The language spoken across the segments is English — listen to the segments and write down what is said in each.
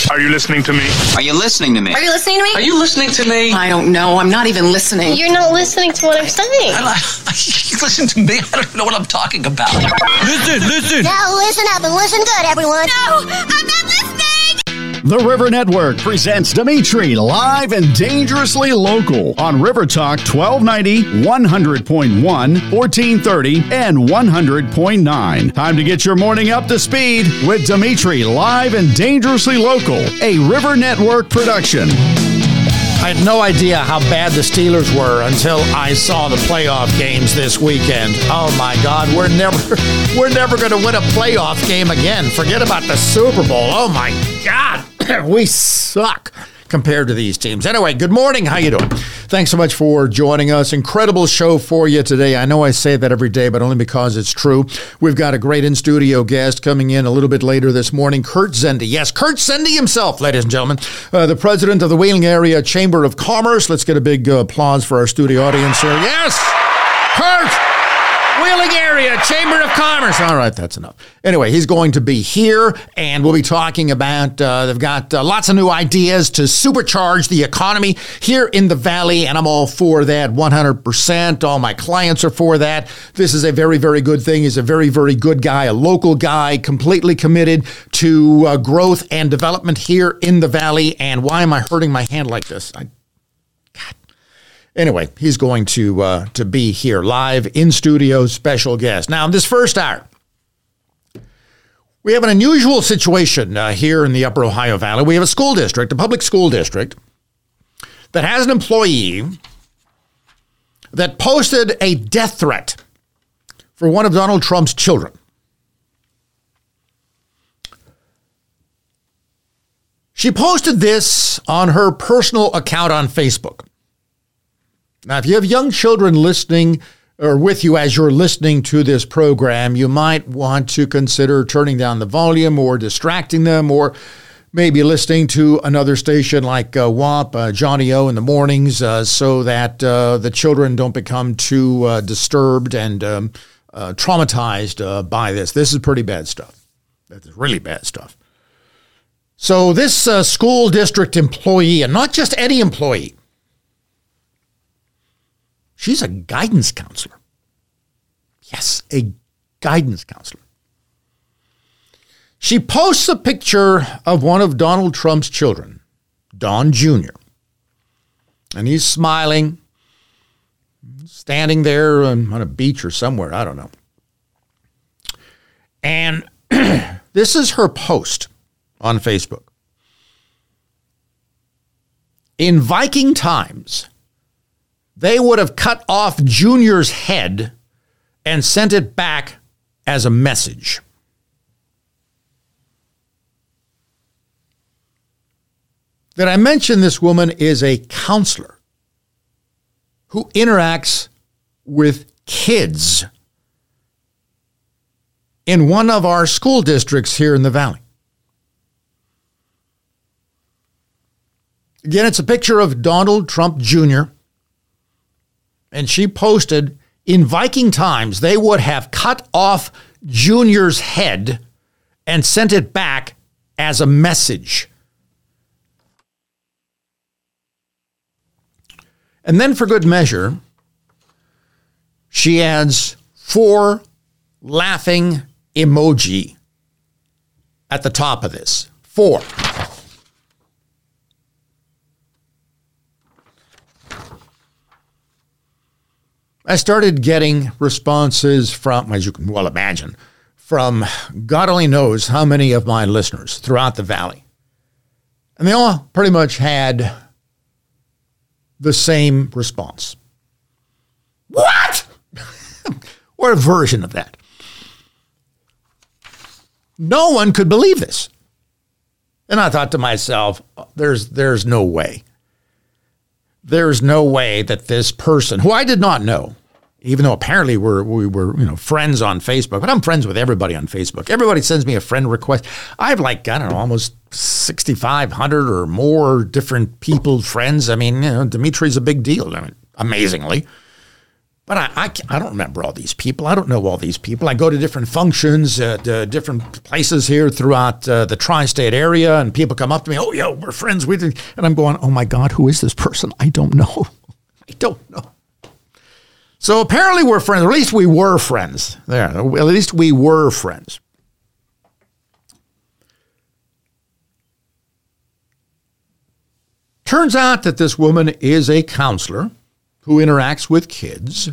Are you listening to me? Are you listening to me? Are you listening to me? Are you listening to me? I don't know. I'm not even listening. You're not listening to what I'm saying. You listen to me? I don't even know what I'm talking about. Listen. Now listen up and listen good, everyone. No, I'm not listening. The River Network presents Dimitri live and dangerously local on River Talk 1290, 100.1, 1430, and 100.9. Time to get your morning up to speed with Dimitri live and dangerously local, a River Network production. I had no idea how bad the Steelers were until I saw the playoff games this weekend. Oh my God, we're never going to win a playoff game again. Forget about the Super Bowl. Oh my God, we suck compared to these teams. Anyway, good morning. How you doing? Thanks so much for joining us. Incredible show for you today. I know I say that every day, but only because it's true. We've got a great in-studio guest coming in a little bit later this morning, Kurt Zendy. Yes, Kurt Zendy himself, ladies and gentlemen, the president of the Wheeling Area Chamber of Commerce. Let's get a big applause for our studio audience here. Yes, Kurt! Wheeling Area Chamber of Commerce. All right, that's enough. Anyway, he's going to be here, and we'll be talking about, they've got lots of new ideas to supercharge the economy here in the Valley, and I'm all for that 100%. All my clients are for that. This is a very, very good thing. He's a very, very good guy, a local guy, completely committed to growth and development here in the Valley. And why am I hurting my hand like this? Anyway, he's going to be here live in studio, special guest. Now, in this first hour, we have an unusual situation here in the Upper Ohio Valley. We have a school district, a public school district, that has an employee that posted a death threat for one of Donald Trump's children. She posted this on her personal account on Facebook. Now, if you have young children listening or with you as you're listening to this program, you might want to consider turning down the volume or distracting them, or maybe listening to another station like WAP, Johnny O in the mornings, so that the children don't become too disturbed and traumatized by this. This is pretty bad stuff. That's really bad stuff. So this school district employee, and not just any employee, she's a guidance counselor. Yes, a guidance counselor. She posts a picture of one of Donald Trump's children, Don Jr., and he's smiling, standing there on a beach or somewhere, I don't know. And this is her post on Facebook. In Viking times, they would have cut off Junior's head and sent it back as a message. Did I mention this woman is a counselor who interacts with kids in one of our school districts here in the Valley? Again, it's a picture of Donald Trump Jr., and she posted, in Viking times, they would have cut off Junior's head and sent it back as a message. And then for good measure, she adds 4 laughing emoji at the top of this. 4. I started getting responses from, as you can well imagine, from God only knows how many of my listeners throughout the Valley. And they all pretty much had the same response. What? Or a version of that. No one could believe this. And I thought to myself, there's no way. There's no way that this person, who I did not know, even though apparently we were friends on Facebook, but I'm friends with everybody on Facebook. Everybody sends me a friend request. I have almost 6,500 or more different people, friends. I mean, Dimitri's a big deal, amazingly. But I don't remember all these people. I don't know all these people. I go to different functions at different places here throughout the tri-state area, and people come up to me, oh, yeah, we're friends with you. And I'm going, oh, my God, who is this person? I don't know. I don't know. So apparently we're friends, or at least we were friends. There, at least we were friends. Turns out that this woman is a counselor who interacts with kids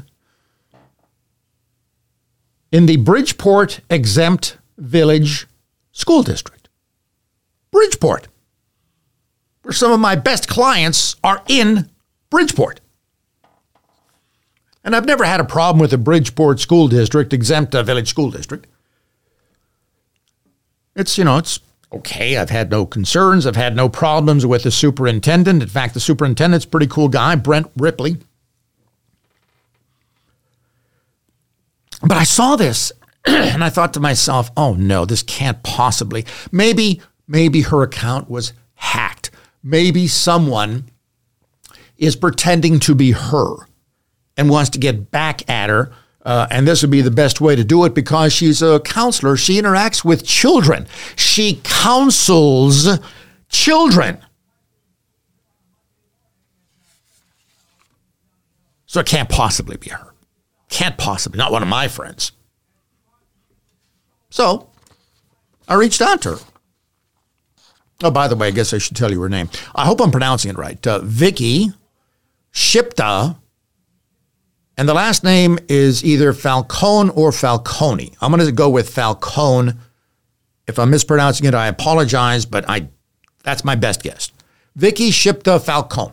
in the Bridgeport Exempt Village School District. Bridgeport, where some of my best clients are in Bridgeport. And I've never had a problem with the Bridgeport School District, Exempt Village School District. It's okay. I've had no concerns. I've had no problems with the superintendent. In fact, the superintendent's a pretty cool guy, Brent Ripley. But I saw this and I thought to myself, oh no, this can't possibly. Maybe her account was hacked. Maybe someone is pretending to be her and wants to get back at her. And this would be the best way to do it because she's a counselor. She interacts with children. She counsels children. So it can't possibly be her. Can't possibly. Not one of my friends. So I reached out to her. Oh, by the way, I guess I should tell you her name. I hope I'm pronouncing it right. Vicky Shipta. And the last name is either Falcone or Falcone. I'm going to go with Falcone. If I'm mispronouncing it, I apologize, but that's my best guess. Vicky Shipta Falcone.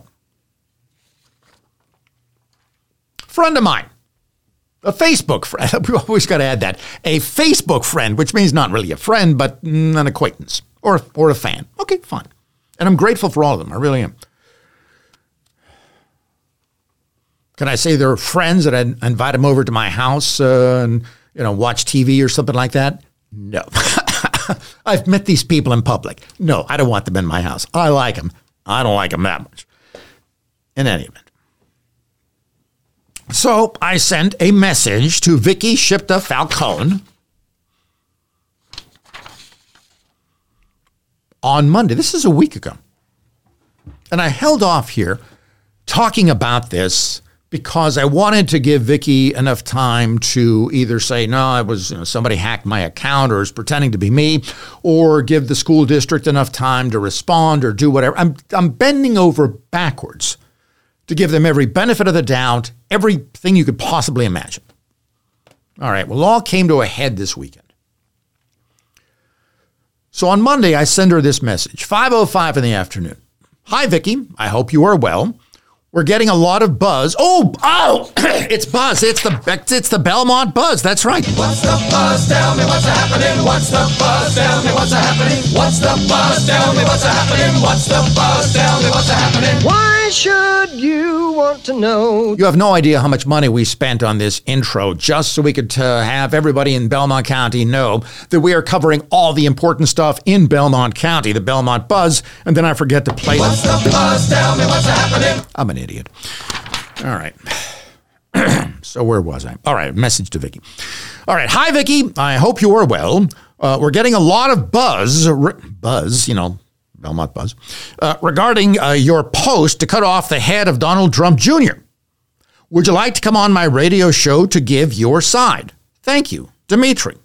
Friend of mine. A Facebook friend. We always got to add that. A Facebook friend, which means not really a friend, but an acquaintance or a fan. Okay, fine. And I'm grateful for all of them. I really am. Can I say they're friends that I invite them over to my house and watch TV or something like that? No. I've met these people in public. No, I don't want them in my house. I like them. I don't like them that much. In any event. So I sent a message to Vicky Shipta Falcone on Monday. This is a week ago. And I held off here talking about this because I wanted to give Vicky enough time to either say, no, it was somebody hacked my account or is pretending to be me, or give the school district enough time to respond or do whatever. I'm bending over backwards to give them every benefit of the doubt, everything you could possibly imagine. All right, well, it all came to a head this weekend. So on Monday, I send her this message, 5:05 in the afternoon. Hi, Vicky. I hope you are well. We're getting a lot of buzz. Oh, it's buzz. It's the Belmont buzz. That's right. What's the buzz? Tell me what's happening. What's the buzz? Tell me what's happening. What's the buzz? Tell me what's happening. What's the buzz? Tell me what's happening. Why should you want to know? You have no idea how much money we spent on this intro just so we could have everybody in Belmont County know that we are covering all the important stuff in Belmont County, the Belmont Buzz, and then I forget to play What's the buzz? Tell me what's happening. I'm an idiot. All right. So where was I? All right. Message to Vicky. All right. Hi, Vicky. I hope you are well. We're getting a lot of buzz, Belmont Buzz, regarding your post to cut off the head of Donald Trump Jr. Would you like to come on my radio show to give your side? Thank you, Dimitri.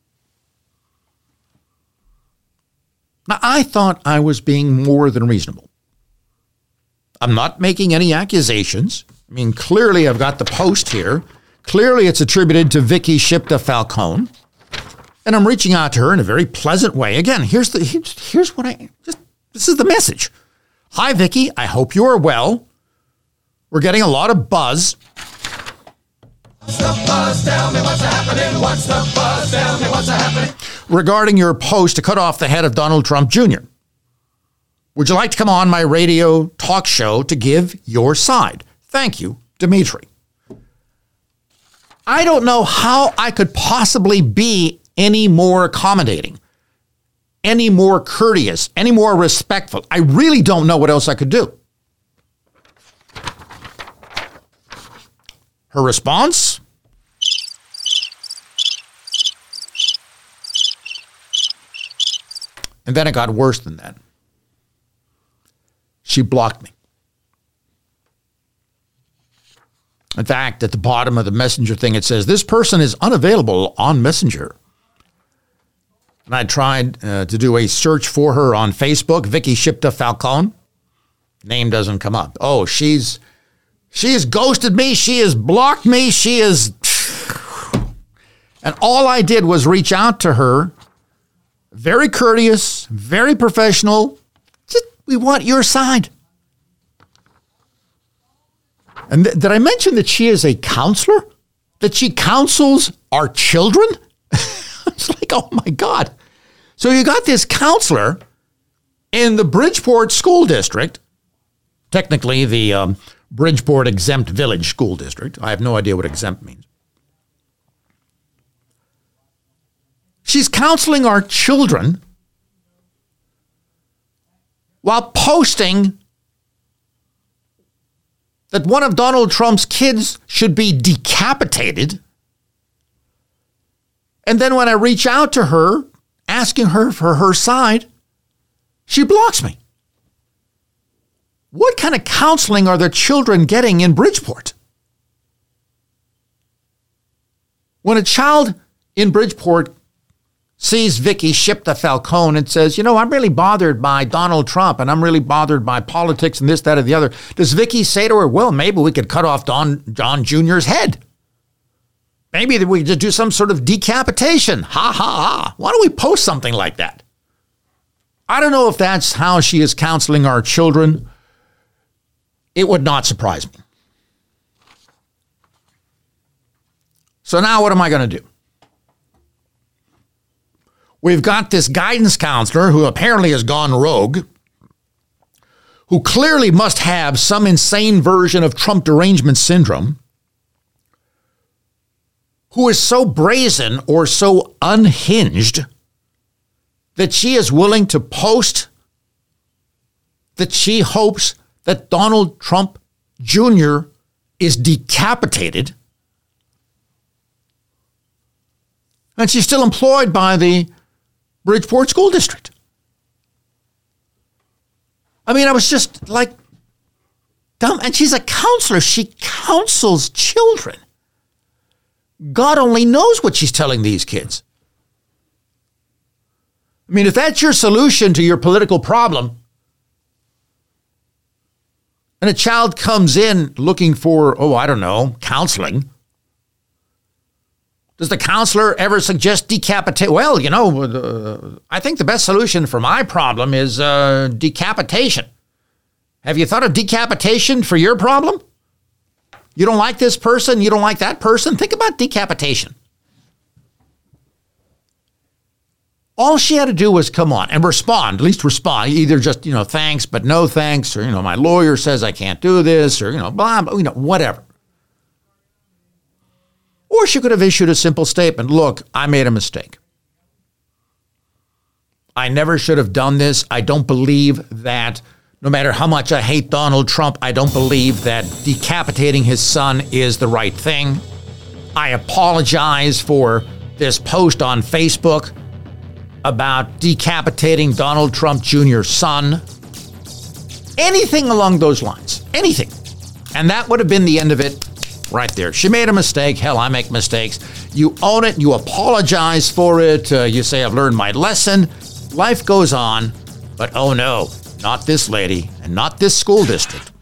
Now, I thought I was being more than reasonable. I'm not making any accusations. I mean, clearly I've got the post here. Clearly it's attributed to Vicky Shipta Falcone. And I'm reaching out to her in a very pleasant way. Again, here's what this is the message. Hi, Vicky. I hope you are well. We're getting a lot of buzz. What's the buzz? Tell me what's happening. What's the buzz? Tell me what's happening. Regarding your post to cut off the head of Donald Trump Jr. Would you like to come on my radio talk show to give your side? Thank you, Dimitri. I don't know how I could possibly be any more accommodating, any more courteous, any more respectful. I really don't know what else I could do. Her response? And then it got worse than that. She blocked me. In fact, at the bottom of the Messenger thing, it says, this person is unavailable on Messenger. And I tried to do a search for her on Facebook, Vicky Shipta Falcone. Name doesn't come up. Oh, she has ghosted me. She has blocked me. She is... And all I did was reach out to her. Very courteous, very professional. Just, we want your side. And did I mention that she is a counselor? That she counsels our children? It's like, oh my God. So you got this counselor in the Bridgeport School District, technically the Bridgeport Exempt Village School District. I have no idea what exempt means. She's counseling our children while posting that one of Donald Trump's kids should be decapitated. And then when I reach out to her, asking her for her side, she blocks me. What kind of counseling are their children getting in Bridgeport? When a child in Bridgeport sees Vicky Shipta Falcone and says, you know, I'm really bothered by Donald Trump and I'm really bothered by politics and this, that, or the other, does Vicky say to her, well, maybe we could cut off John Jr.'s head? Maybe we could do some sort of decapitation. Ha, ha, ha. Why don't we post something like that? I don't know if that's how she is counseling our children. It would not surprise me. So now what am I going to do? We've got this guidance counselor who apparently has gone rogue, who clearly must have some insane version of Trump derangement syndrome, who is so brazen or so unhinged that she is willing to post that she hopes that Donald Trump Jr. is decapitated. And she's still employed by the Bridgeport School District. I mean, I was just like, dumb. And she's a counselor. She counsels children. God only knows what she's telling these kids. I mean, if that's your solution to your political problem, and a child comes in looking for, counseling, does the counselor ever suggest decapitation? Well, I think the best solution for my problem is decapitation. Have you thought of decapitation for your problem? You don't like this person? You don't like that person? Think about decapitation. All she had to do was come on and respond, at least respond. Either just, thanks, but no thanks, or, my lawyer says I can't do this, or, blah, blah, whatever. Or she could have issued a simple statement. Look, I made a mistake. I never should have done this. I don't believe that no matter how much I hate Donald Trump, I don't believe that decapitating his son is the right thing. I apologize for this post on Facebook about decapitating Donald Trump Jr.'s son. Anything along those lines. Anything. And that would have been the end of it. Right there. She made a mistake. Hell, I make mistakes. You own it. You apologize for it. You say, I've learned my lesson. Life goes on. But oh no, not this lady and not this school district.